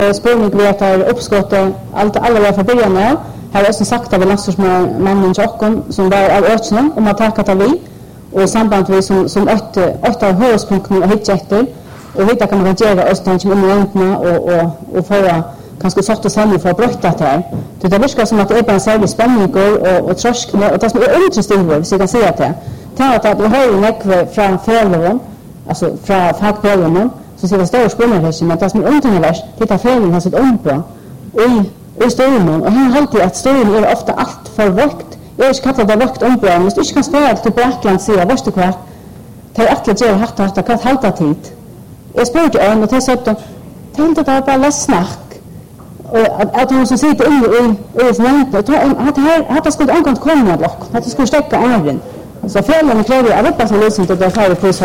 Spårning vi att uppskottet alla var för början med. Här är sagt av landstingsmannen Jockon som var av öknen om att taka ta vi och i samband med som åtta högspunkter och hitjetter och hitta kan man göra östan om länderna och få kanske sorta samman för att brötta det här. Det verkar som att det är bara en särskild spänning och trösk och det som är intressant så jag kan säga det. Tänk att vi har ju nekve från förlån alltså från fackbörjan så ser det stora spänningar men det som är undervärst det är föreningen har sitt ombra och stormen och han alltid att stormen är ofta allt för vakt. Jag är kallar det vakt ombra men du kan spara till Brackland säga vad du kvar. Det är att göra hatta kan halta tid. Jag spurgade om och det sa att tänkte det bara läsnack och att hon som sitter i förväntat att det skulle angående komma dock att det skulle stäcka även så föräldrarna kräver att hoppas att lösningen det där för